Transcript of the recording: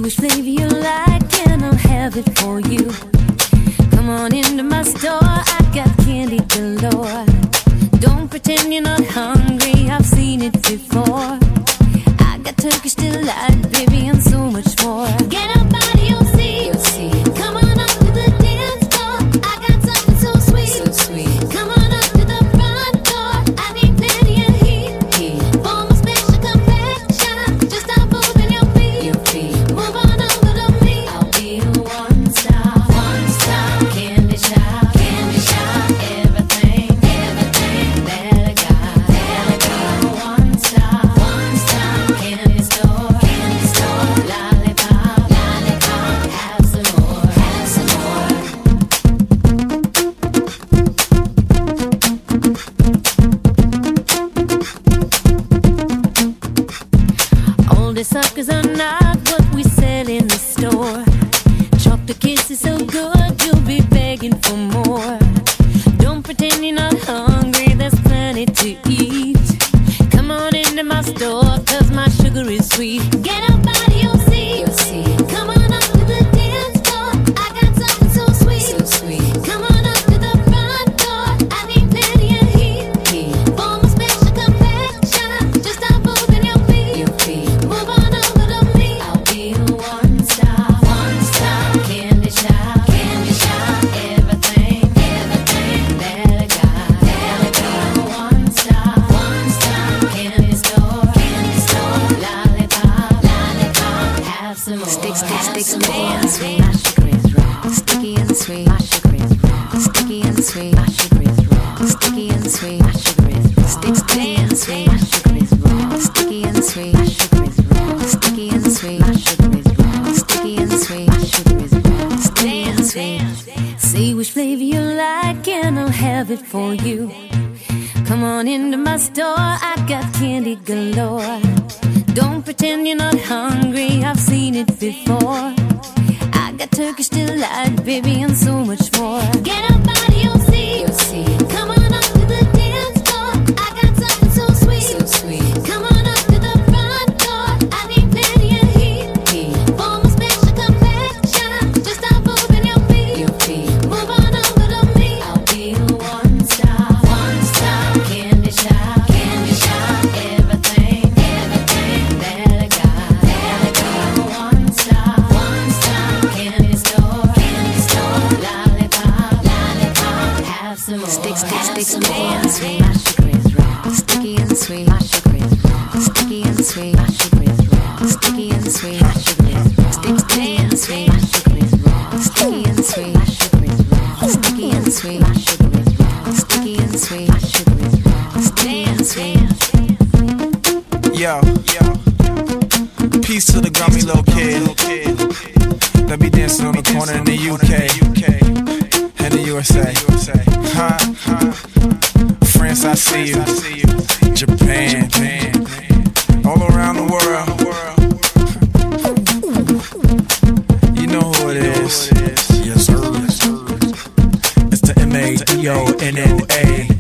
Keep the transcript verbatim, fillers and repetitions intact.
which flavor you like and I'll have it for you. Come on into my store, I got candy galore. Don't pretend you're not hungry, I've seen it before. I got Turkish delight, baby, and so much more. Get up out of your seat, your seat. Come on up to the dance floor, I got something so sweet, so sweet. Come on up to the front door, I need plenty of heat, heat. For my special confection, just stop moving your feet, your feet. Move on over to me, I'll be a one-stop, one-stop candy shop, candy shop. Everything, everything that I got, that I got. One-stop, one-stop candy store, candy store. Lollipop, lollipop. Have some more, have some more. All the suckers are not what we sell in the store. Chocolate kisses so good, you'll be begging for more. Don't pretend you're not hungry, there's plenty to eat. Come on into my store, cause my sugar is sweet. Get up out of your seat, your seat. Come on up to the dance floor, I got something so sweet, so sweet. Come on up to the front door, I need plenty of heat, heat. For my special confection, just stop moving your feet, your feet. Move on over to me, I'll be a one-stop, one-stop candy shop, candy shop. Everything, everything that I got, that I got. One-stop, one-stop candy store, candy store. Lollipop, lollipop. Have some more, stick, stick, stick, sticky and sweet. My sugar is raw, sticky and sweet. My sugar is raw, sticky and sweet. My sugar is raw, sticky and sweet. My sugar is raw, stick, sticky and sweet. My sugar is raw, sticky and sweet. My sugar is raw, sticky and sweet. My sugar is raw, sticky and sweet. My sugar is raw, sticky and sweet. See which flavor you like and I'll have it for you. Come on into my store, I got candy galore. Don't pretend you're not hungry, I've seen it before. I got Turkish delight, baby, and so much more. Get up out of your seat, your seat. Come on up to the dance floor, I got something so sweet, so sweet. Come on up to the front door, I need plenty of heat, heat. For my special confection, just stop moving your feet, your feet. Move on over to me, I'll be a one-stop, one-stop candy shop, candy shop. Everything, everything that I got, that I got. One-stop, one-stop candy store, candy store. Lollipop, lollipop. Have some more, stick, stick, stick, sticky and sweet. My sugar is raw, sticky and sweet. My sugar is raw, sticky and sweet. My sugar is raw, sticky and sweet. My sugar is raw, stick, sticky and sweet. My sugar is raw, sticky and sweet. My sugar is raw, sticky and sweet. My sugar is raw, sticky and sweet. My sugar is raw, sticky and sweet. Yo, yo. Peace to the grummy little kid that be dancing on the corner in the U K and the U S A. Huh? France, I see you. Japan, all around the world. You know who it is. Yes, sir. It's the M A D O N N A.